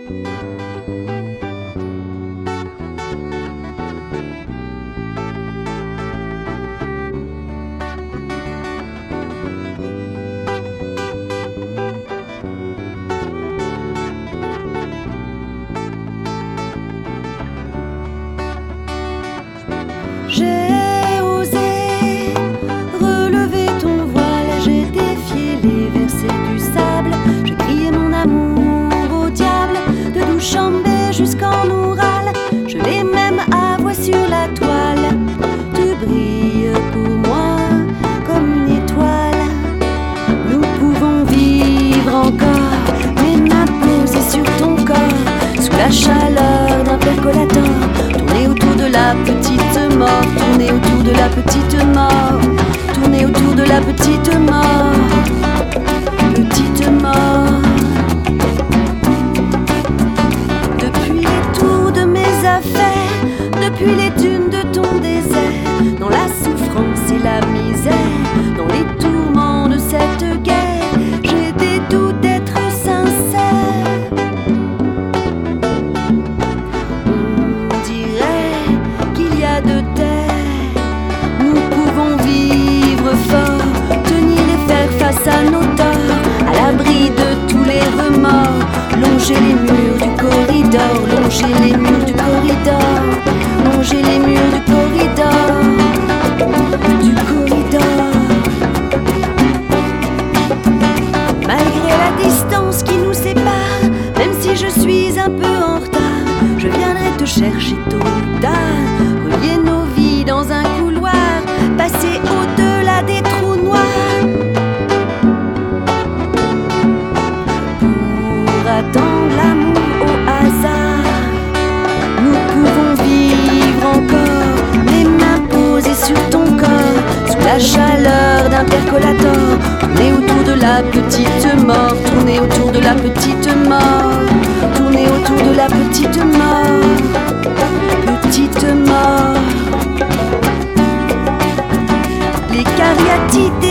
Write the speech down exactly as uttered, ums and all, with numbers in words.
J'ai osé relever ton voile, j'ai défié les versets du sable, j'ai crié mon amour au diable, de Douchambé jusqu'en Oural, je l'ai même à voix sur la toile. Tu brilles pour moi comme une étoile, nous pouvons vivre encore, mes mains posées sur ton corps, sous la chaleur d'un percolator, tourner autour de la petite mort, tourner autour de la petite mort, tourner autour de la petite mort, petite mort. Depuis les tours de mes affaires, depuis les dunes de ton désert, dans la souffrance et la misère, dans les tourments de cette guerre, j'ai des doutes d'être sincère. On dirait qu'il y a de terre, nous pouvons vivre fort, tenir et faire face à nos torts, à l'abri de tous les remords, longer les murs du corridor, longer les murs du corridor, longer les murs du corridor, du corridor. Malgré la distance qui nous sépare, même si je suis un peu en retard, je viendrai te chercher tôt ou tard, relier nos vies dans un couloir, passer au-delà des trous noirs, pour attendre l'amour au hasard. Nous pouvons vivre encore, les mains posées sur ton corps, sous la chaleur d'un percolator, tourner autour de la petite mort, tourner autour de la petite mort, tourner autour de la petite mort, petite mort. Les cariatides